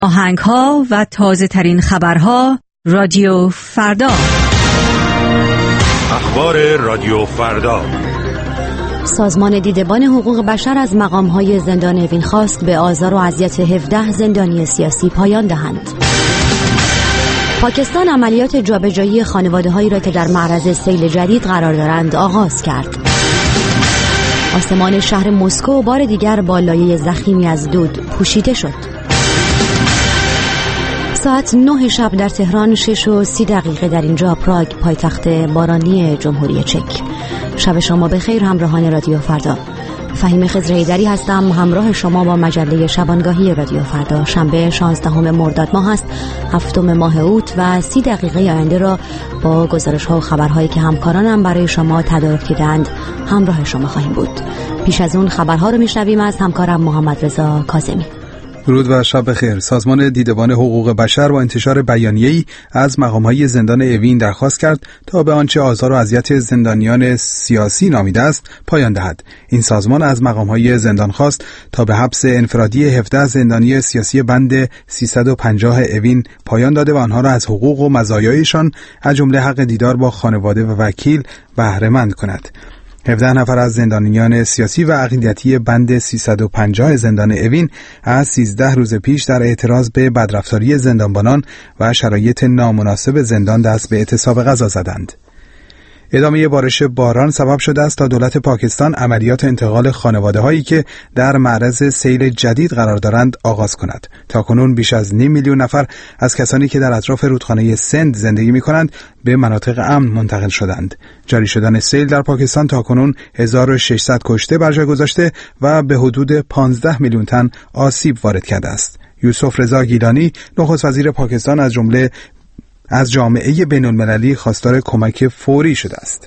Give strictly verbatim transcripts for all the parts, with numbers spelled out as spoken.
آهنگ‌ها و تازه ترین خبرها رادیو فردا. اخبار رادیو فردا. سازمان دیدبان حقوق بشر از مقام‌های زندان اوین خواست به آزار و اذیت هفده زندانی سیاسی پایان دهند. پاکستان عملیات جابجایی خانواده‌هایی را که در معرض سیل جدید قرار دارند آغاز کرد. آسمان شهر مسکو بار دیگر با لایه ضخیمی از دود پوشیده شد. ساعت نه شب در تهران، شش و سی دقیقه در اینجا پراگ، پایتخت بارانی جمهوری چک. شب شما بخیر همراهان رادیو فردا. فهیم خضرهیدری هستم، همراه شما با مجله شبانگاهی رادیو فردا. شنبه شانزدهم مرداد ماه است، هفتم ماه اوت و سی دقیقه آینده را با گزارش ها و خبرهایی که همکارانم برای شما تدارک دیدند همراه شما خواهیم بود. پیش از اون خبرها رو میشنویم از همکارم محمد رضا کاظمی. درود و شب بخیر. سازمان دیدبان حقوق بشر با انتشار بیانیه‌ای از مقام‌های زندان اوین درخواست کرد تا به آنچه آزار و اذیت زندانیان سیاسی نامیده است پایان دهد. این سازمان از مقام‌های زندان خواست تا به حبس انفرادی هفده زندانی سیاسی بند سیصد و پنجاه اوین پایان داده و آنها را از حقوق و مزایایشان از جمله حق دیدار با خانواده و وکیل بهره مند کند. هفده نفر از زندانیان سیاسی و عقیدتی بند سیصد و پنجاه زندان اوین از سیزده روز پیش در اعتراض به بدرفتاری زندانبانان و شرایط نامناسب زندان دست به اعتصاب غذا زدند. ادامه بارش باران سبب شده است تا دولت پاکستان عملیات انتقال خانواده هایی که در معرض سیل جدید قرار دارند آغاز کند. تاکنون بیش از نیم میلیون نفر از کسانی که در اطراف رودخانه سند زندگی می کنند به مناطق امن منتقل شدند. جاری شدن سیل در پاکستان تاکنون هزار و ششصد کشته بر جای گذاشته و به حدود پانزده میلیون تن آسیب وارد کرده است. یوسف رضا گیلانی، نخست وزیر پاکستان، از جمله از جامعه بین‌المللی خواستار کمک فوری شده است.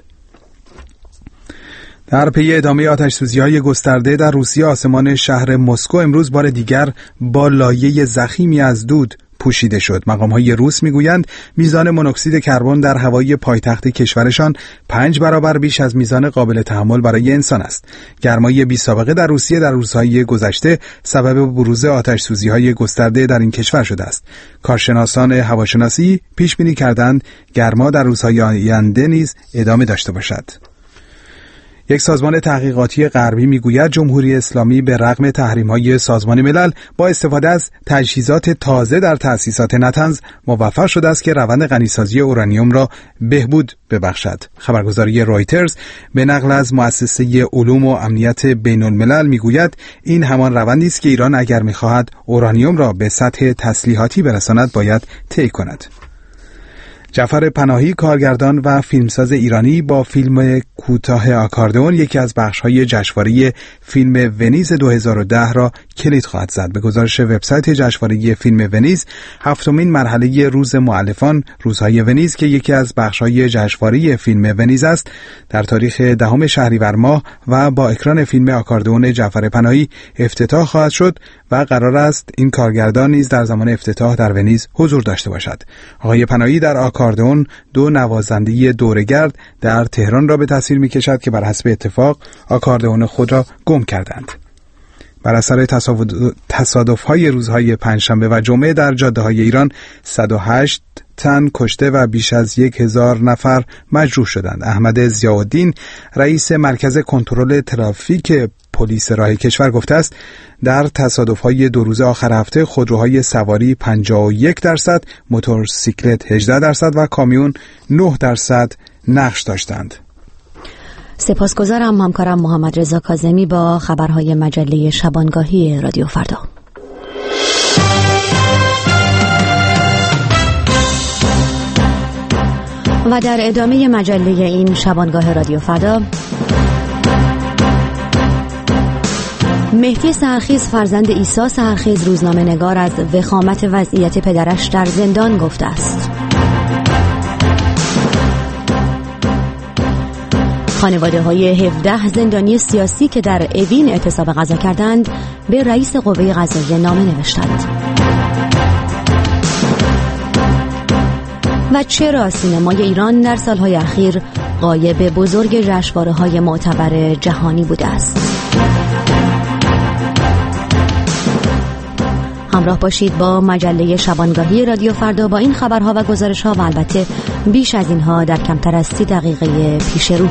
در پی ادامه آتش‌سوزی‌های گسترده در روسیه، آسمان شهر مسکو امروز بار دیگر با لایه ضخیمی از دود پوشیده شد. مقام‌های روس می‌گویند میزان مونوکسید کربن در هوای پایتخت کشورشان پنج برابر بیش از میزان قابل تحمل برای انسان است. گرمای بی‌سابقه در روسیه در روزهای گذشته سبب بروز آتش‌سوزی‌های گسترده در این کشور شده است. کارشناسان هواشناسی پیش بینی کردند گرما در روزهای آینده نیز ادامه داشته باشد. یک سازمان تحقیقاتی غربی میگوید جمهوری اسلامی به رغم تحریم‌های سازمان ملل با استفاده از تجهیزات تازه در تأسیسات نطنز موفق شده است که روند غنیسازی اورانیوم را بهبود ببخشد. خبرگزاری رویترز به نقل از مؤسسه علوم و امنیت بین‌الملل میگوید این همان روندی است که ایران اگر می‌خواهد اورانیوم را به سطح تسلیحاتی برساند باید طی کند. جعفر پناهی، کارگردان و فیلمساز ایرانی، با فیلم کوتاه آکاردئون یکی از بخش‌های جشنواره فیلم ونیز دو هزار و ده را کلید خواهد زد. به گزارش وبسایت جشنواره فیلم ونیز، هفتمین مرحله روز مؤلفان، روزهای ونیز که یکی از بخش‌های جشنواره فیلم ونیز است، در تاریخ دهم شهریور ماه و با اکران فیلم آکاردئون جعفر پناهی افتتاح خواهد شد و قرار است این کارگردان نیز در زمان افتتاح در ونیز حضور داشته باشد. آقای پناهی در آکاردئون دو نوازنده دوره‌گرد در تهران را به تصویر می‌کشد که بر حسب اتفاق آکاردئون خود را گم کردند. بر اثر تصادف‌های روزهای پنجشنبه و جمعه در جاده‌های ایران صد و هشت تن کشته و بیش از یک هزار نفر مجروح شدند. احمد ضیاءالدین، رئیس مرکز کنترل ترافیک پلیس راه کشور، گفته است در تصادف‌های دو روز آخر هفته خودروهای سواری پنجاه و یک درصد، موتورسیکلت هجده درصد و کامیون نه درصد نقش داشتند. سپاسگزارم همکارم محمد رضا کاظمی با خبرهای مجله شبانگاهی رادیو فردا. و در ادامه مجله این شبانگاه رادیو فردا، مهدی سحرخیز، فرزند عیسی سحرخیز، روزنامه نگار، از وخامت وضعیت پدرش در زندان گفته است. خانواده های هفده زندانی سیاسی که در اوین اعتصاب غذا کردند به رئیس قوه قضاییه نامه نوشتند. و چرا سینمای ایران در سالهای اخیر غایب بزرگ جشنواره‌های معتبر جهانی بوده است؟ همراه باشید با مجله شبانگاهی رادیو فردا با این خبرها و گزارش‌ها و البته بیش از اینها در کمتر از سی دقیقه پیش رو.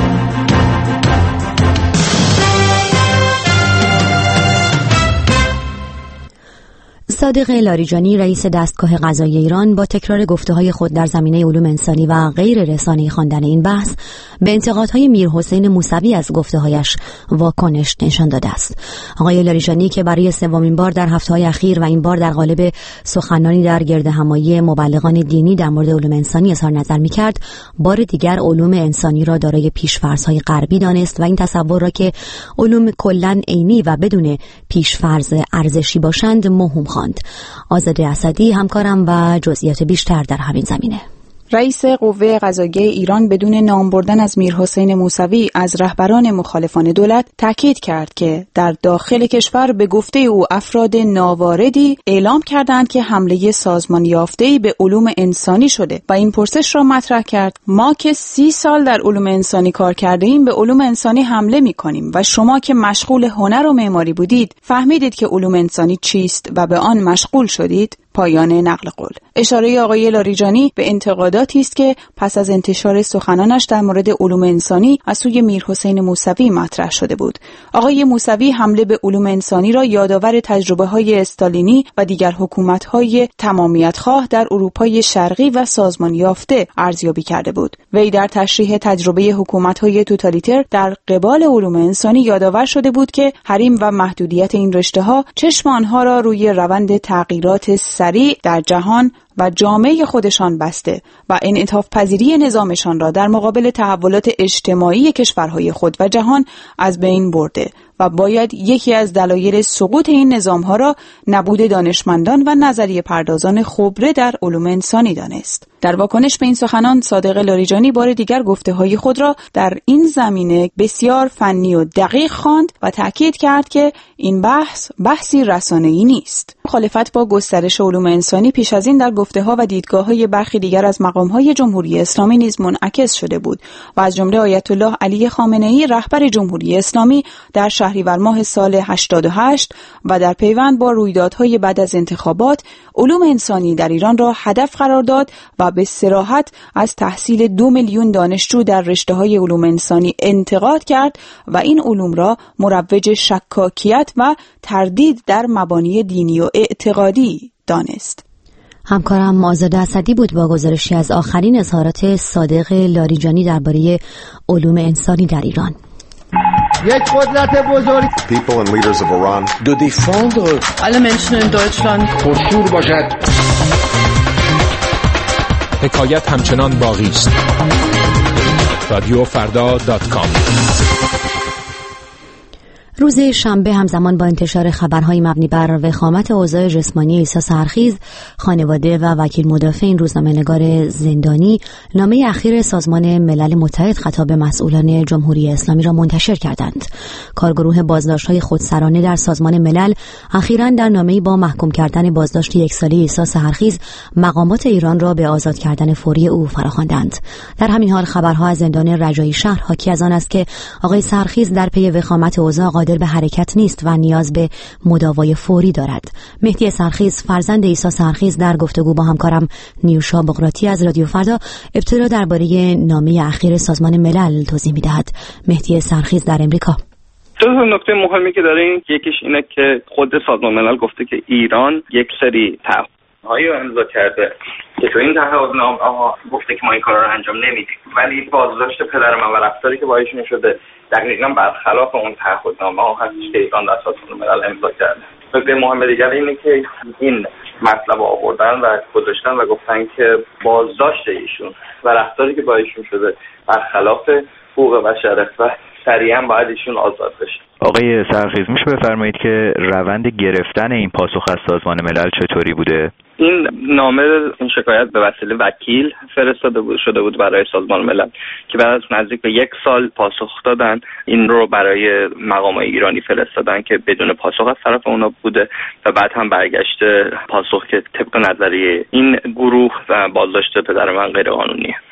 صادق لاریجانی رئیس دستگاه قضایی ایران با تکرار گفته‌های خود در زمینه علوم انسانی و غیر رسانه‌ای خواندن این بحث به انتقادهای میرحسین موسوی از گفته‌هایش واکنش نشان داده است. آقای لاریجانی که برای سومین بار در هفته‌های اخیر و این بار در قالب سخنرانی در گردهمایی مبلغان دینی در مورد علوم انسانی اظهار نظر می‌کرد، بار دیگر علوم انسانی را دارای پیش‌فرض‌های غربی دانست و این تصور را که علوم کلاً عینی و بدون پیش‌فرض ارزشی باشند موهوم خواند. آزاده اسدی همکارم و جزئیات بیشتر در همین زمینه. رئیس قوه قضاییه ایران بدون نام بردن از میرحسین موسوی از رهبران مخالفان دولت تاکید کرد که در داخل کشور به گفته او افراد ناواردی اعلام کردند که حمله سازمان یافته‌ای به علوم انسانی شده و این پرسش را مطرح کرد: ما که سی سال در علوم انسانی کار کرده ایم به علوم انسانی حمله می کنیم و شما که مشغول هنر و معماری بودید فهمیدید که علوم انسانی چیست و به آن مشغول شدید؟ پایان نقل قول. اشاره آقای لاریجانی به انتقاداتی است که پس از انتشار سخنانش در مورد علوم انسانی از سوی میرحسین موسوی مطرح شده بود. آقای موسوی حمله به علوم انسانی را یادآور تجربه‌های استالینی و دیگر حکومت‌های تمامیت‌خواه در اروپای شرقی و سازمان یافته ارزیابی کرده بود. وی در تشریح تجربه حکومت‌های توتالیتر در قبال علوم انسانی یادآور شده بود که حریم و محدودیت این رشته‌ها چشم آنها را روی روند تغییرات سریع در جهان و جامعه خودشان بسته و انعطاف پذیری نظامشان را در مقابل تحولات اجتماعی کشورهای خود و جهان از بین برده و باید یکی از دلایل سقوط این نظامها را نبود دانشمندان و نظریه پردازان خبره در علوم انسانی دانست. در واکنش به این سخنان صادق لاریجانی بار دیگر گفته‌های خود را در این زمینه بسیار فنی و دقیق خواند و تاکید کرد که این بحث بحثی رسانه‌ای نیست. مخالفت با گسترش علوم انسانی پیش از این در گفته‌ها و دیدگاه‌های برخی دیگر از مقام‌های جمهوری اسلامی نیز منعکس شده بود و از جمله آیت الله علی خامنه‌ای رهبر جمهوری اسلامی در شهریور ماه سال هشتاد و هشت و در پیوند با رویدادهای بعد از انتخابات علوم انسانی در ایران را هدف قرار داد و به صراحت از تحصیل دو میلیون دانشجو در رشته‌های علوم انسانی انتقاد کرد و این علوم را مروج شکاکیت و تردید در مبانی دینی و اعتقادی دانست. همکارم آزاده اسدی بود با گزارشی از آخرین اظهارات صادق لاریجانی درباره علوم انسانی در ایران. یک قدرت بزرگ People and leaders of Iran do défendre alle Menschen in Deutschland پرشور باشد. حکایت همچنان باقی است. رادیو فردا دات کام. روز شنبه همزمان با انتشار خبرهای مبنی بر وخامت اوضاع جسمانی عیسی سحرخیز، خانواده و وکیل مدافع این روزنامه‌نگار زندانی نامه اخیر سازمان ملل متحد خطاب مسئولان جمهوری اسلامی را منتشر کردند. کارگروه بازداشت‌های خودسرانه در سازمان ملل اخیراً در نامه‌ای با محکوم کردن بازداشت یک ساله عیسی سحرخیز مقامات ایران را به آزاد کردن فوری او فراخواندند. در همین حال خبرها از زندان رجایی شهر حاکی از آن است که آقای سحرخیز در پی وخامت اوضاع قادر به حرکت نیست و نیاز به مداوای فوری دارد. مهدی سحرخیز فرزند عیسی سحرخیز در گفتگو با همکارم نیوشا بقراتی از رادیو فردا ابتدا درباره نامه اخیر سازمان ملل توضیح می‌دهد. مهدی سحرخیز در امریکا. دو تا نکته مهمی که داره این یکیش اینه که خود سازمان ملل گفته که ایران یک سری تعهدهایی رو امضا کرده که تو این تعهدنامه گفته که ما این کارا رو انجام نمیدیم، ولی بازداشت پدر من و رفتاری که با ایشون شده دقیقاً برخلاف اون تعهدنامه ها هستش که ایران در سازمان ملل امضا کرده. نکته مهم دیگر اینه که این مطلب آوردن و گذاشتن و گفتن که بازداشت ایشون و رفتاری که با ایشون شده برخلاف حقوق بشر و سریعا باید ایشون آزاد بشه. آقای سحرخیز میشه بفرمایید که روند گرفتن این پاسخ از سازمان ملل چطوری بوده؟ این نامه این شکایت به وسیله وکیل فرستاده بود شده بود برای سازمان ملل که بعد از نزدیک به یک سال پاسخ دادن. این رو برای مقامات ایرانی فرستادن که بدون پاسخ از طرف اونا بوده و بعد هم برگشته پاسخ که طبق نظریه این گروه و بازداشت پدر من غیر قانونیه.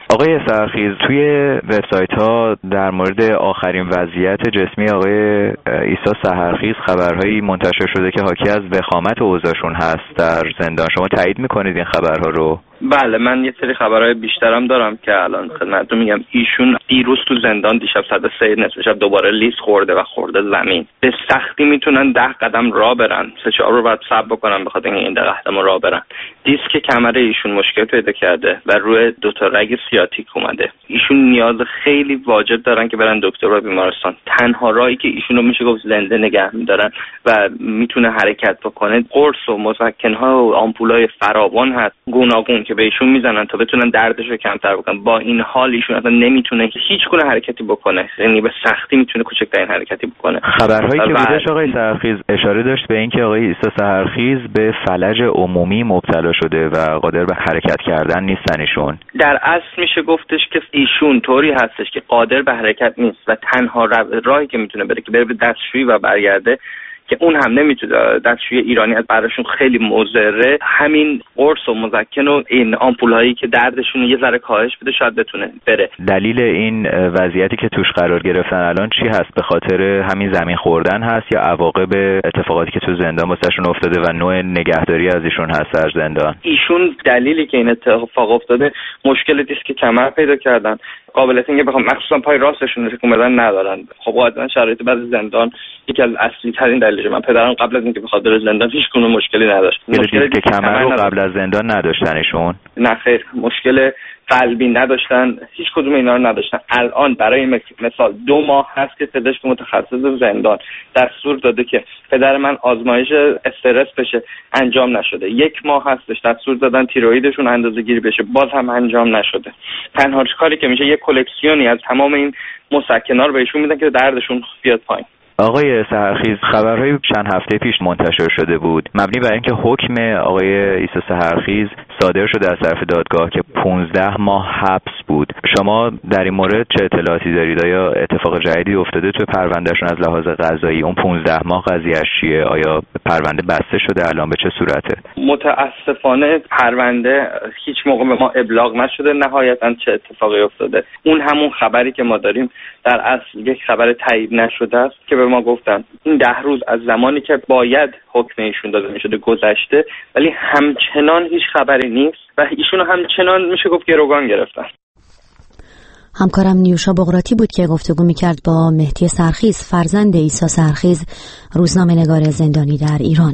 آقای سحرخیز، توی وبسایت ها در مورد آخرین وضعیت جسمی آقای عیسی سحرخیز خبرهایی منتشر شده که حاکی از وخامت اوضاعشون هست در زندان. شما تایید میکنید این خبرها رو؟ بله، من یه سری خبرهای بیشترم دارم که الان خدمتتون میگم. ایشون دیروز تو زندان دیشب ساعت سه نصف شب دوباره لیز خورده و خورده زمین. به سختی میتونن ده قدم راه برن، سه چهار رو باید صبر بکنن به خاطر اینکه این ده قدم راه برن. دیسک کمر ایشون مشکل پیدا کرده و روی دو تا رگ سیاتیک اومده. ایشون نیاز خیلی واجب دارن که برن دکتر و بیمارستان. تنها راهی که ایشون رو میشه گفت زنده نگه میدارن و میتونه حرکت بکنه قرص و مسکن‌ها و آمپولای فراوان هست گوناگون که بهشون میزنن تا بتونن دردش رو کمتر بکنن. با این حال ایشون اصلا نمیتونه هیچ گونه حرکتی بکنه، یعنی به سختی میتونه کوچکترین حرکتی بکنه. خبرهایی که بودش آقای سحرخیز اشاره داشت به اینکه آقای عیسی سحرخیز به فلج عمومی مبتلا شده و قادر به حرکت کردن نیستن ایشون. در اصل میشه گفتش که ایشون طوری هستش که قادر به حرکت نیست و تنها راهی که میتونه بره که بره به دستشویی و برگرده که اون هم نمیتونه. دستشویی ایرانی از براشون خیلی مضره. همین قرص و مسکن و این آمپول‌هایی که دردشون یه ذره کاهش بده شاید بتونه بره. دلیل این وضعیتی که توش قرار گرفتن الان چی هست؟ به خاطر همین زمین خوردن هست یا عواقب اتفاقاتی که تو زندان واسهشون افتاده و نوع نگهداری از ایشون هست در زندان؟ ایشون دلیلی که این اتفاق افتاده مشکل دیسک کمر پیدا کردن. قابلیت اینکه بخوام مخصوصا پای راستشون تکون بدن ندارن. خب قاعدتا شرایط بعض زندان یکی از اصلی ترین دلیلشه. من پدرم قبل از اینکه بخواد بره زندان هیچ گونه مشکلی نداشت. مشکلی که کمر رو قبل از زندان نداشتن ایشون؟ نه خیر، مشکل قلبی نداشتن، هیچ کدوم اینا رو نداشتن. الان برای مثال دو ماه هست که پزشک متخصص زندان دستور داده که پدر من آزمایش استرس بشه، انجام نشده. یک ماه هستش دستور دادن تیروئیدشون اندازه‌گیری بشه، باز هم انجام نشده. تنها کاری که میشه یک کلکسیونی از تمام این مسکن‌ها رو بهشون میدن که دردشون بیاد پایین. آقای سحرخیز، خبرهای چند هفته پیش منتشر شده بود مبنی بر اینکه حکم آقای عیسی سحرخیز صادر شده از طرف دادگاه که پانزده ماه حبس بود. شما در این مورد چه اطلاعاتی دارید؟ آیا اتفاق جدیدی افتاده تو پروندهشون از لحاظ قضایی؟ اون پانزده ماه قضیه‌اش چیه؟ آیا پرونده بسته شده؟ الان به چه صورته؟ متاسفانه پرونده هیچ موقع به ما ابلاغ نشده نهایتاً چه اتفاقی افتاده. اون همون خبری که ما داریم در اصل یک خبر تایید نشده است که به ما گفتن این ده روز از زمانی که باید حکم ایشون داده میشده گذشته، ولی همچنان هیچ خبری نیست و ایشون همچنان میشه گفت گروگان گرفتن. همکارم نیوشا بغراتی بود که گفتگو میکرد با مهدی سحرخیز، فرزند عیسی سحرخیز، روزنامه‌نگار زندانی در ایران.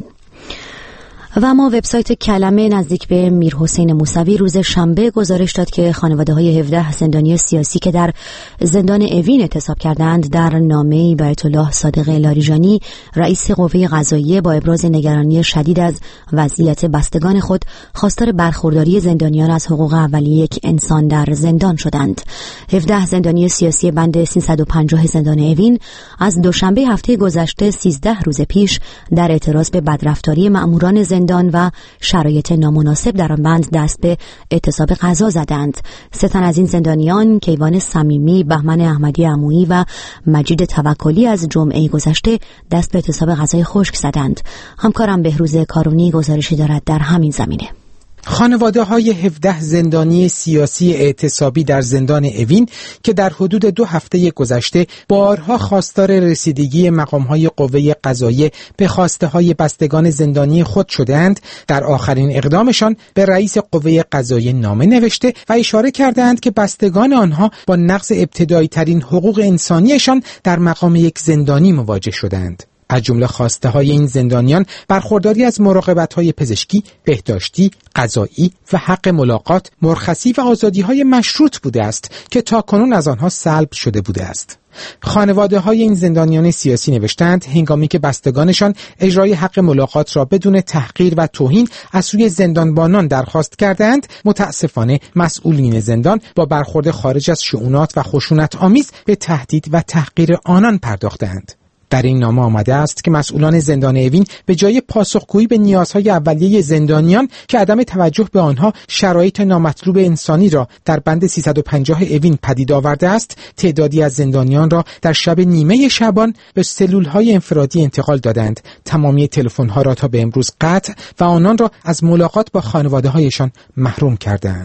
و اما وبسایت کلمه نزدیک به میرحسین موسوی روز شنبه گزارش داد که خانواده‌های هفده زندانی سیاسی که در زندان اوین اعتصاب کردند در نامه‌ای به آیت الله صادق لاریجانی رئیس قوه قضاییه با ابراز نگرانی شدید از وضعیت بستگان خود خواستار برخورداری زندانیان از حقوق اولیه یک انسان در زندان شدند. هفده زندانی سیاسی بند سیصد و پنجاه زندان اوین از دوشنبه هفته گذشته سیزده روز پیش در اعتراض به بدرفتاری مأموران زندان و شرایط نامناسب در آن بند دست به اعتصاب غذا زدند. سه تن از این زندانیان، کیوان صمیمی، بهمن احمدی عمویی و مجید توکلی، از جمعه گذشته دست به اعتصاب غذای خشک زدند. همکارم بهروز کارونی گزارشی دارد در همین زمینه. خانواده های هفده زندانی سیاسی اعتصابی در زندان اوین که در حدود دو هفته گذشته بارها خواستار رسیدگی مقام های قوه قضاییه به خواسته های بستگان زندانی خود شدند، در آخرین اقدامشان به رئیس قوه قضاییه نامه نوشته و اشاره کردند که بستگان آنها با نقض ابتدایی ترین حقوق انسانیشان در مقام یک زندانی مواجه شدند. از جمله خواسته های این زندانیان برخورداری از مراقبت های پزشکی، بهداشتی، غذایی و حق ملاقات، مرخصی و آزادی های مشروط بوده است که تاکنون از آنها سلب شده بوده است. خانواده های این زندانیان سیاسی نوشتند هنگامی که بستگانشان اجرای حق ملاقات را بدون تحقیر و توهین از سوی زندانبانان درخواست کردند، متاسفانه مسئولین زندان با برخورد خارج از شؤونات و خشونت آمیز به تهدید و تحقیر آنان پرداختند. در این نامه آمده است که مسئولان زندان اوین به جای پاسخگویی به نیازهای اولیه زندانیان که عدم توجه به آنها شرایط نامطلوب انسانی را در بند سیصد و پنجاه اوین پدید آورده است، تعدادی از زندانیان را در شب نیمه شبان به سلولهای انفرادی انتقال دادند، تمامی تلفن‌ها را تا به امروز قطع و آنان را از ملاقات با خانواده‌هایشان محروم کردند.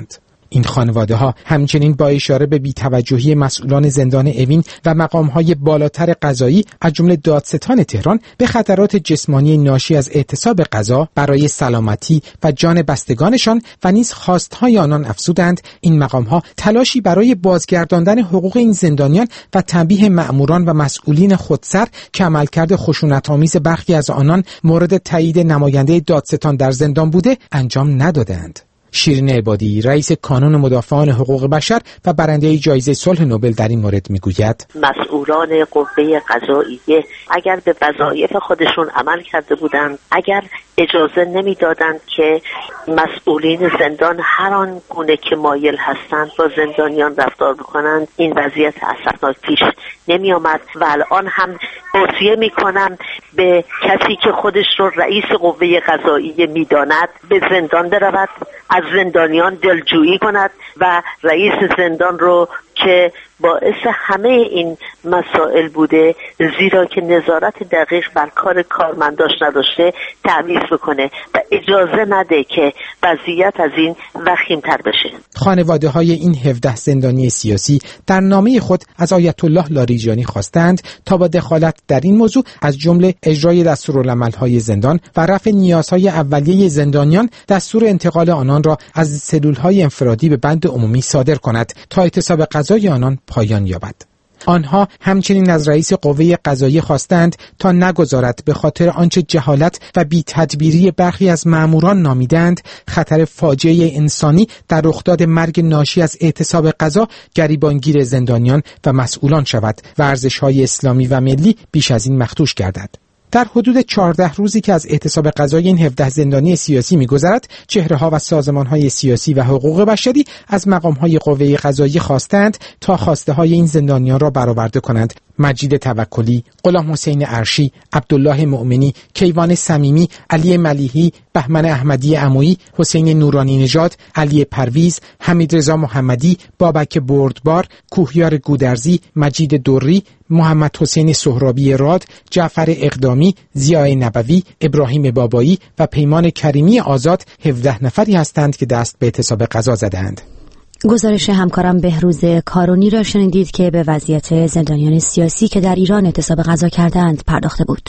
این خانواده ها همچنین با اشاره به بی‌توجهی مسئولان زندان اوین و مقام‌های بالاتر قضایی از جمله دادستان تهران به خطرات جسمانی ناشی از اعتصاب غذا برای سلامتی و جان بستگانشان و نیز خواستهای آنان افزودند این مقام‌ها تلاشی برای بازگرداندن حقوق این زندانیان و تنبیه مأموران و مسئولین خودسر که عملکرد خشونت‌آمیز برخی از آنان مورد تایید نماینده دادستان در زندان بوده انجام ندادند. شیرین عبادی، رئیس کانون مدافعان حقوق بشر و برنده جایزه صلح نوبل در این مورد میگوید مسئولان قوه قضاییه اگر به وظایف خودشون عمل کرده بودند، اگر اجازه نمیدادند که مسئولین زندان هر آن گونه که مایل هستند با زندانیان رفتار بکنند، این وضعیت اسفناک پیش نمی آمد و الان هم توصیه می کنم به کسی که خودش رو رئیس قوه قضاییه می داند به زندان برود، از زندانیان دلجویی کند و رئیس زندان رو که باعث همه این مسائل بوده، زیرا که نظارت دقیق بر کار کارمنداش نداشته، تعویض بکنه و اجازه نده که وضعیت از این وخیم‌تر بشه. خانواده های این هفده زندانی سیاسی در نامه خود از آیت الله لاریجانی خواستند تا با دخالت در این موضوع از جمله اجرای دستورالعمل‌های زندان و رفع نیازهای اولیه زندانیان دستور انتقال آنان را از سلول‌های انفرادی به بند عمومی صادر کند تا اعتصاب غذای آنان پایان یابد. آنها همچنین از رئیس قوه قضاییه خواستند تا نگذارد به خاطر آنچه جهالت و بی‌تدبیری برخی از مأموران نامیدند خطر فاجعه انسانی در رخداد مرگ ناشی از اعتصاب غذا گریبانگیر زندانیان و مسئولان شود و ارزش‌های اسلامی و ملی بیش از این مخدوش گردد. در حدود چهارده روزی که از اعتصاب غذای این هفده زندانی سیاسی می‌گذرد، چهره‌ها و سازمان‌های سیاسی و حقوق بشری از مقام‌های قوه قضاییه خواستند تا خواسته‌های این زندانیان را برآورده کنند. مجید توکلی، غلام حسین عرشی، عبدالله مؤمنی، کیوان صمیمی، علی ملیحی، بهمن احمدی عمویی، حسین نورانی نژاد، علی پرویز، حمید رضا محمدی، بابک بردبار، کوهیار گودرزی، مجید دوری، محمد حسین سهرابی راد، جعفر اقدامی، ضیای نبوی، ابراهیم بابایی و پیمان کریمی آزاد هفده نفری هستند که دست به اعتصاب غذا زدند. گزارش همکارم بهروز کارونی را شنیدید که به وضعیت زندانیان سیاسی که در ایران اعتصاب غذا کردند پرداخته بود.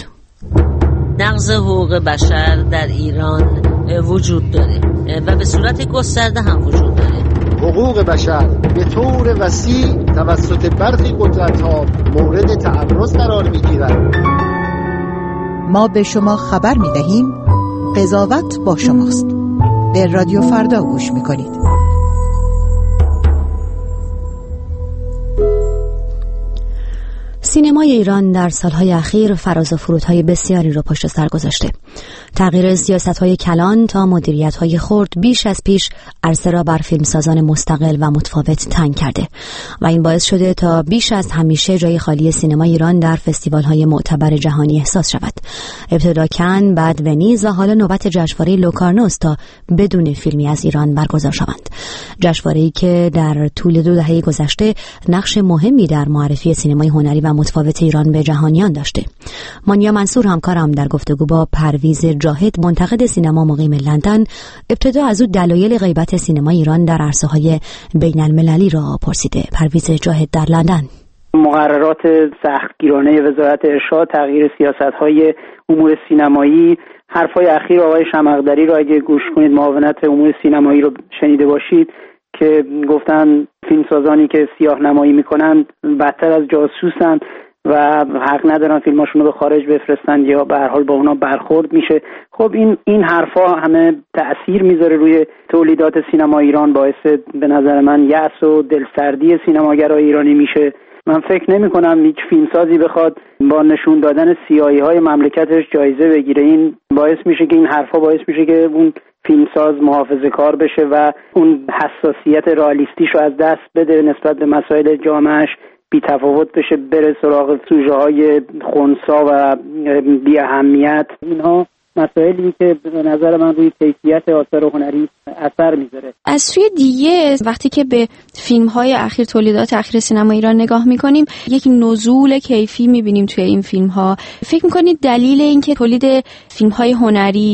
نقض حقوق بشر در ایران وجود داره و به صورت گسترده هم وجود داره. حقوق بشر به طور وسیع توسط برخی قدرت‌ها مورد تعرض قرار می‌گیرد. ما به شما خبر می‌دهیم قضاوت با شماست. به رادیو فردا گوش می‌کنید. سینمای ایران در سالهای اخیر فراز و فرودهای بسیاری را پشت سر گذاشته. تغییر سیاست‌های کلان تا مدیریت‌های خرد بیش از پیش عرصه را بر فیلمسازان مستقل و متفاوت تنگ کرده و این باعث شده تا بیش از همیشه جای خالی سینما ایران در فستیوال‌های معتبر جهانی احساس شود. ابتدا کن، بعد ونیز و حالا نوبت جشنواره لوکارنوس تا بدون فیلمی از ایران برگزار شوند. جشنواره‌ای که در طول دو دهه گذشته نقش مهمی در معرفی سینمای هنری و متفاوت ایران به جهانیان داشته. مانیا منصور همکارم در گفتگو با پرویز جاهد منتقد سینما مقیم لندن ابتدا از او دلایل غیبت سینما ایران در عرصه‌های بین‌المللی را پرسیده. پرویز جاهد در لندن. مقررات سختگیرانه وزارت ارشاد، تغییر سیاست‌های امور سینمایی، حرفای اخیر آقای شمقدری را اگه گوش کنید، معاونت امور سینمایی رو شنیده باشید که گفتن فیلمسازانی که سیاه نمایی میکنند بدتر از جاسوسن و حق ندارن فیلماشون رو به خارج بفرستن یا به هر حال با اونا برخورد میشه. خب این این حرفا همه تأثیر میذاره روی تولیدات سینما ایران، باعث به نظر من یأس و دلسردی سینماگرای ایرانی میشه. من فکر نمی کنم هیچ فیلمسازی بخواد با نشون دادن سیاهی های مملکتش جایزه بگیره. این باعث میشه که این حرفا باعث میشه که اون فیلمساز محافظه کار بشه و اون حساسیت رئالیستیش رو از دست بده، نسبت به مسائل جامعهش بی تفاوت بشه، بره سراغ سوژه های خنثی و بی اهمیت. اینها مسائلی که به نظر من روی کیفیت آثار هنری اثر میذاره. از سوی دیگه وقتی که به فیلم‌های اخیر، تولیدات اخیر سینما ایران نگاه می‌کنیم، یک نزول کیفی می‌بینیم توی این فیلم‌ها. فکر می‌کنید دلیل این که تولید فیلم‌های هنری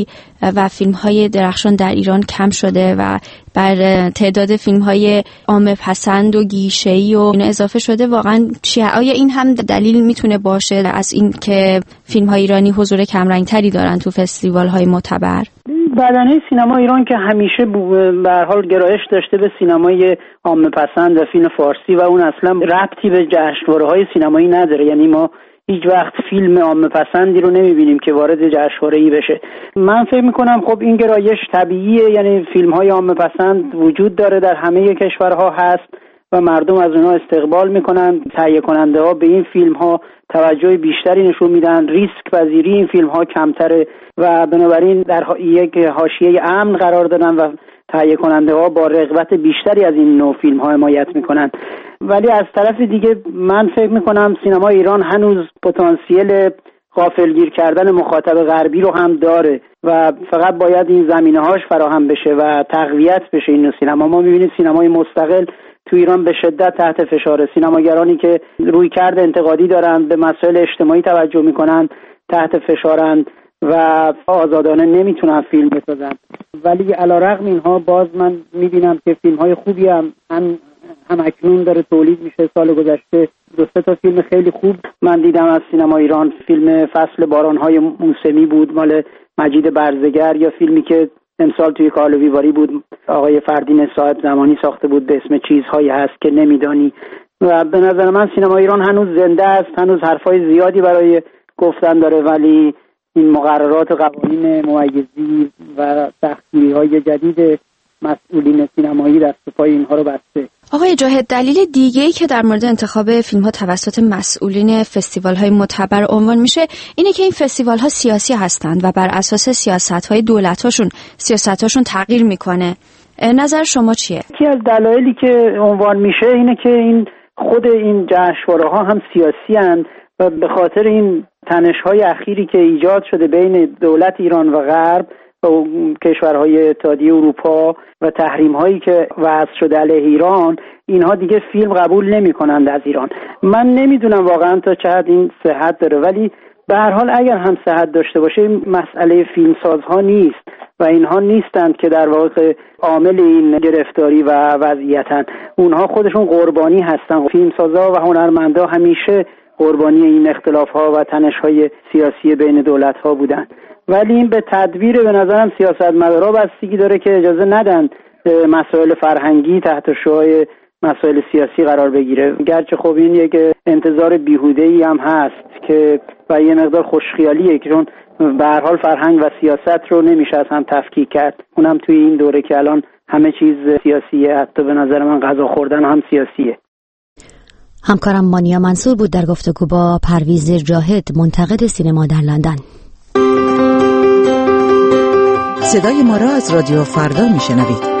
و فیلم‌های درخشان در ایران کم شده و بر تعداد فیلم‌های عامه پسند و گیشه‌ای و اینا اضافه شده، واقعا چیه؟ آیا این هم دلیل میتونه باشه از این که فیلم‌های ایرانی حضور کمرنگ‌تری دارن تو فستیوال‌های معتبر؟ بدنه سینما ایران که همیشه به هر حال گرایش داشته به سینمای عامه پسند و فیلم فارسی و اون اصلا ربطی به جشنواره‌های سینمایی نداره. یعنی ما هیچ وقت فیلم عامه پسندی رو نمیبینیم که وارد جشنواره‌ای بشه. من فکر میکنم خب این گرایش طبیعیه، یعنی فیلم‌های عامه پسند وجود داره، در همه کشورها هست و مردم از اونها استقبال میکنن. تهیه کننده ها به این فیلم ها توجه بیشتری نشون میدن، ریسک پذیری این فیلم ها کمتره و بنابراین در یک حاشیه امن قرار دادن و تهیه کننده ها با رغبت بیشتری از این نوع فیلم ها حمایت میکنن. ولی از طرف دیگه من فکر میکنم سینما ایران هنوز پتانسیل غافلگیر کردن مخاطب غربی رو هم داره و فقط باید این زمینه‌هاش فراهم بشه و تقویت بشه این نوع سینما. ما می‌بینیم سینمای مستقل تو ایران به شدت تحت فشار، سینماگرانی که رویکرد انتقادی دارن، به مسائل اجتماعی توجه میکنن، تحت فشارند و آزادانه نمیتونن فیلم بسازن. ولی علیرغم اینها باز من میبینم که فیلم‌های خوبی هم هم, هم اکنون داره تولید میشه. سال گذشته دو سه تا فیلم خیلی خوب من دیدم از سینما ایران. فیلم فصل باران‌های موسمی بود مال مجید برزگر، یا فیلمی که امسال توی کالویواری بود آقای فردین صاحب زمانی ساخته بود به اسم چیزهایی هست که نمیدانی. و به نظر من سینما ایران هنوز زنده است، هنوز حرفای زیادی برای گفتن داره، ولی این مقررات و قوانین ممیزی و سختگیری‌های جدید مسئولین سینمایی دست و پای اینها رو بسته. آقای جاهد، دلیل دیگه‌ای که در مورد انتخاب فیلم‌ها توسط مسئولین فستیوال‌های معتبر عنوان میشه اینه که این فستیوال‌ها سیاسی هستند و بر اساس سیاست‌های دولت‌هاشون سیاست‌هاشون تغییر میکنه. نظر شما چیه؟ یکی از دلایلی که عنوان میشه اینه که این خود این جشنواره‌ها هم سیاسی اند و به خاطر این تنش‌های اخیری که ایجاد شده بین دولت ایران و غرب و کشورهای اتحادیه اروپا و تحریم‌هایی که وضع شده علیه ایران، اینها دیگه فیلم قبول نمی‌کنند از ایران. من نمیدونم واقعا تا چه حد این صحت داره، ولی به هر حال اگر هم صحت داشته باشه این مسئله فیلمسازها نیست و اینها نیستند که در واقع عامل این گرفتاری و وضعیتن. اونها خودشون قربانی هستن. فیلمسازها و هنرمندا همیشه قربانی این اختلاف‌ها و تنش‌های سیاسی بین دولت‌ها بودن. ولی این به تدبیر به نظرم سیاستمدارا بستگی داره که اجازه ندن مسائل فرهنگی تحت شعاع مسائل سیاسی قرار بگیره. گرچه خب این یک انتظار بیهوده‌ای هم هست که و یه مقدار خوشخیالیه که چون به هر حال فرهنگ و سیاست رو نمیشه از هم تفکیک کرد، اونم توی این دوره که الان همه چیز سیاسیه، حتی به نظر من غذا خوردن هم سیاسیه. همکارم مانیا منصور بود در گفتگو با پرویز جاهد، منتقد سینما در لندن. صدای ما را از رادیو فردا میشنوید.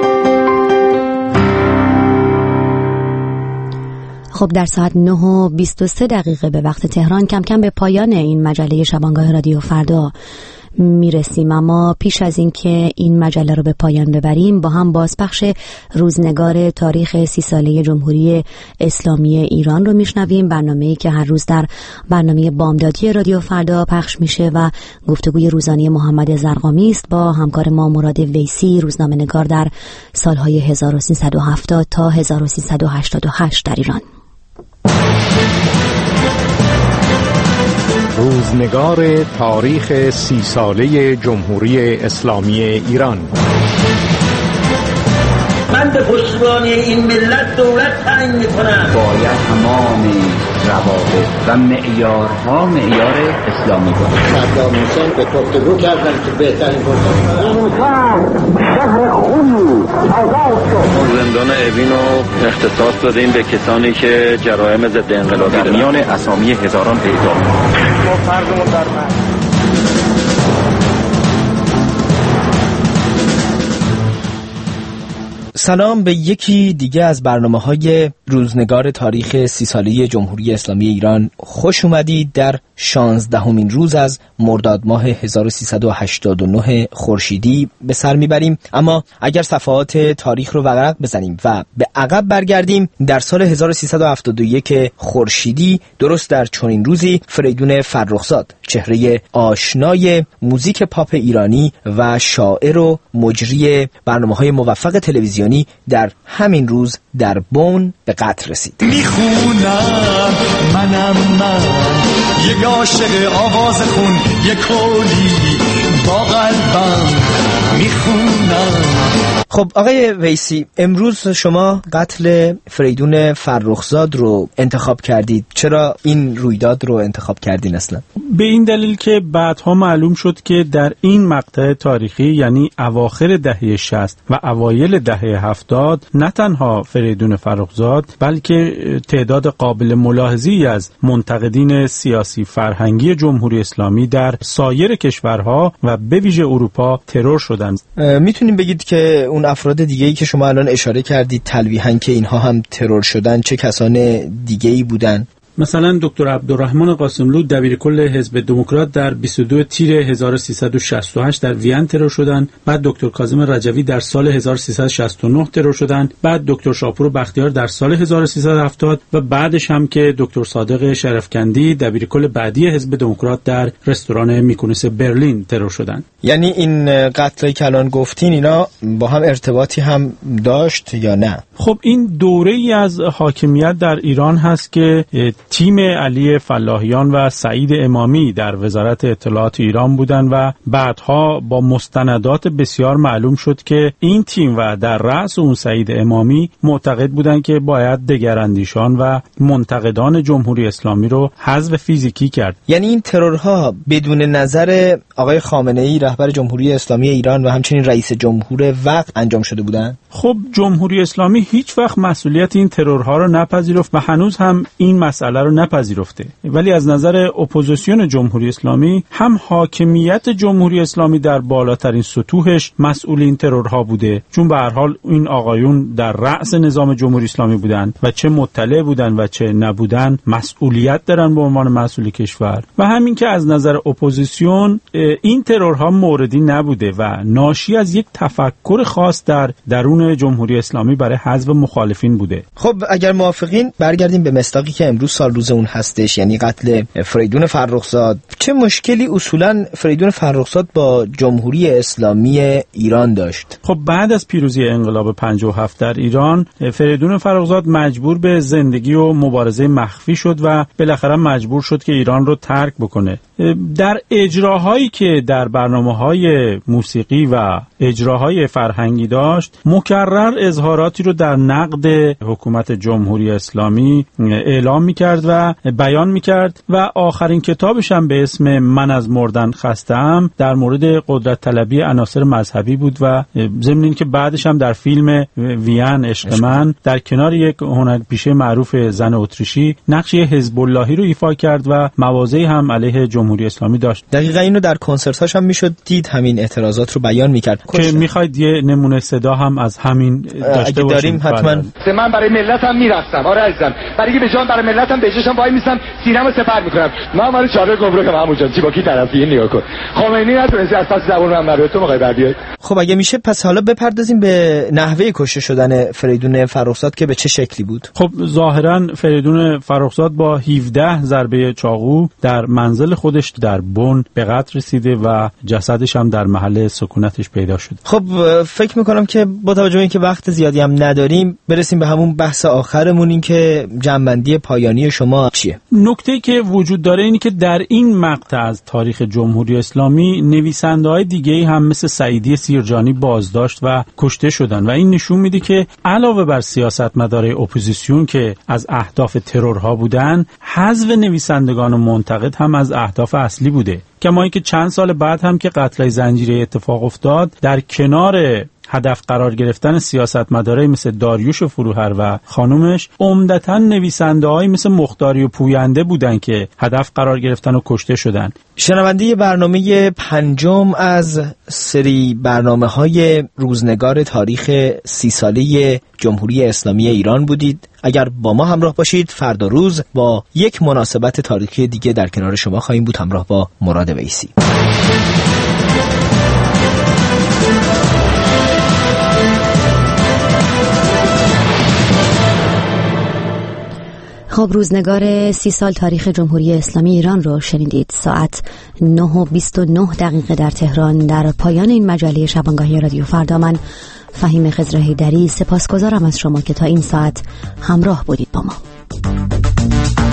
خب در ساعت نه و بیست و سه دقیقه به وقت تهران کم کم به پایان این مجله شبانگاه رادیو فردا میرسیم، اما پیش از این که این مجله رو به پایان ببریم با هم بازپخش روزنگار تاریخ سی ساله جمهوری اسلامی ایران رو میشنویم، برنامه‌ای که هر روز در برنامه بامدادی رادیو فردا پخش میشه و گفتگوی روزانه محمد زرقامی است با همکار ما مراد ویسی، روزنامه‌نگار در سالهای هزار و سیصد و هفتاد تا هزار و سیصد و هشتاد و هشت در ایران. روزنگار تاریخ سی ساله جمهوری اسلامی ایران. من به پشتیبانی این ملت دولت تعیین می‌کنم. باید تمام روابط و معیارها معیار اسلامی باشه. صدام حسین به گفتگو کردن که بهترین گفتگو این شهر خونی آزاد شد. زندان اوین رو اختصاص دادیم به کسانی که جرایم ضد انقلابی در میان اسامی هزاران اعدام. ما فرضمون در من سلام به یکی دیگه از برنامه‌های روزنگار تاریخ سی ساله جمهوری اسلامی ایران. خوش اومدید. در شانزدهمین روز از مرداد ماه هزار و سیصد و هشتاد و نه خورشیدی به سر میبریم. اما اگر صفحات تاریخ رو ورق بزنیم و به عقب برگردیم، در سال هزار و سیصد و هفتاد و یک خورشیدی، درست در چنین روزی، فریدون فرخزاد، چهره آشنای موزیک پاپ ایرانی و شاعر و مجری برنامه‌های موفق تلویزیونی، در همین روز در بن به قتل رسید. میخونم منم من، یک عاشق آواز خون، یک کلی با قلبم میخونم. خب آقای ویسی، امروز شما قتل فریدون فرخزاد رو انتخاب کردید. چرا این رویداد رو انتخاب کردین اصلا؟ به این دلیل که بعدها معلوم شد که در این مقطع تاریخی، یعنی اواخر دهه شصت و اوایل دهه هفتاد، نه تنها فریدون فرخزاد بلکه تعداد قابل ملاحظه‌ای از منتقدین سیاسی فرهنگی جمهوری اسلامی در سایر کشورها و به ویژه اروپا ترور شدند. میتونیم بگید که اون افراد دیگه‌ای که شما الان اشاره کردید تلویحاً که اینها هم ترور شدن، چه کسان دیگه‌ای بودن؟ مثلا دکتر عبدالرحمن قاسملو، دبیرکل حزب دموکرات، در بیست و دو تیر هزار و سیصد و شصت و هشت در وین ترور شدند. بعد دکتر کاظم رجوی در سال هزار و سیصد و شصت و نه ترور شدند. بعد دکتر شاپور بختیار در سال هزار و سیصد و هفتاد و بعدش هم که دکتر صادق شرفکندی، دبیرکل بعدی حزب دموکرات، در رستوران میکونس برلین ترور شدند. یعنی این قتلایی که الان گفتین اینا با هم ارتباطی هم داشت یا نه؟ خب این دوره‌ای از حاکمیت در ایران هست که تیم علی فلاحیان و سعید امامی در وزارت اطلاعات ایران بودن و بعدها با مستندات بسیار معلوم شد که این تیم و در رأس اون سعید امامی معتقد بودن که باید دگراندیشان و منتقدان جمهوری اسلامی رو حذف فیزیکی کرد. یعنی این ترورها بدون نظر آقای خامنه‌ای، رهبر جمهوری اسلامی ایران، و همچنین رئیس جمهور وقت انجام شده بودن؟ خب جمهوری اسلامی هیچ وقت مسئولیت این ترورها رو نپذیرفت و هنوز هم این مسئله رو نپذیرفته. ولی از نظر اپوزیسیون جمهوری اسلامی، هم حاکمیت جمهوری اسلامی در بالاترین سطوحش مسئول این ترورها بوده، چون به هر حال این آقایون در رأس نظام جمهوری اسلامی بودن و چه مطلع بودن و چه نبودن مسئولیت دارن به عنوان مسئول کشور. و همین که از نظر اپوزیسیون این ترورها موردی نبوده و ناشی از یک تفکر خاص در درون جمهوری اسلامی برای حذف مخالفین بوده. خب اگر موافقین برگردیم به مصداقی که امروز سال روز اون هستش، یعنی قتل فریدون فرخزاد. چه مشکلی اصولا فریدون فرخزاد با جمهوری اسلامی ایران داشت؟ خب بعد از پیروزی انقلاب پنجاه و هفت در ایران، فریدون فرخزاد مجبور به زندگی و مبارزه مخفی شد و بالاخره مجبور شد که ایران رو ترک بکنه. در اجراهایی که در برنامه‌های موسیقی و اجراهای فرهنگی داشت، مکرر اظهاراتی رو در نقد حکومت جمهوری اسلامی اعلام می‌کرد و بیان می‌کرد و آخرین کتابش هم به اسم من از مردن خسته‌ام در مورد قدرت طلبی عناصر مذهبی بود و ضمن این که بعدش هم در فیلم وین عشق من در کنار یک هنرپیشه معروف زن اتریشی نقش حزب اللهی رو ایفا کرد و موازی هم علیه جمهوری اسلامی داشت. دقیقاً اینو در کنسرت‌هاش هم میشد دید، همین اعتراضات رو بیان می‌کرد. که می‌خواید یه نمونه صدا هم از همین داشته باشیم؟ حتما. من برای ملتم میرفتم، آره عزیزم، برای اینکه به جان برای ملتم بهشم وای میسم، سینه‌مو سپر میکنم. من برای چهار گمرکم همونجا چی با کی طرفی نگاه کن. خمینی نتونستی از پس زبون من برای تو می‌خوای بیاد. خب اگه میشه پس حالا بپردازیم به نحوه کشته شدن فریدون فرخزاد که به چه شکلی بود. خب ظاهراً فریدون فرخزاد با هفده ضربه چاقو در منزل خودش در بن به قتل رسیده و جسدش هم در محل سکونتش پیدا شد. خب فکر میکنم که با توجه به اینکه وقت زیادی هم نداریم، برسیم به همون بحث آخرمون، این که جنبندی پایانی شما چیه؟ نکته‌ای که وجود داره اینه که در این مقطع از تاریخ جمهوری اسلامی نویسنده‌های دیگه‌ای هم مثل سعیدی سیرجانی بازداشت و کشته شدن و این نشون میده که علاوه بر سیاستمدارای اپوزیسیون که از اهداف ترورها بودن، حذف نویسندگان و منتقد هم از اهداف اصلی بوده. کما اینکه چند سال بعد هم که قتل زنجیره اتفاق افتاد، در کنار هدف قرار گرفتن سیاستمدارای مثل داریوش فروهر و خانومش عمدتاً نویسنده‌هایی مثل مختاری و پوینده بودن که هدف قرار گرفتن و کشته شدن. شنونده برنامه پنجم از سری برنامه‌های روزنگار تاریخ سی ساله جمهوری اسلامی ایران بودید. اگر با ما همراه باشید فردا روز با یک مناسبت تاریخی دیگه در کنار شما خواهیم بود، همراه با مراد ویسی. خب روزنگار سی سال تاریخ جمهوری اسلامی ایران رو شنیدید. ساعت نه و بیست و نه دقیقه در تهران. در پایان این مجله شبانگاهی رادیو فردا من فهیم خضر حیدری سپاسگزارم از شما که تا این ساعت همراه بودید با ما.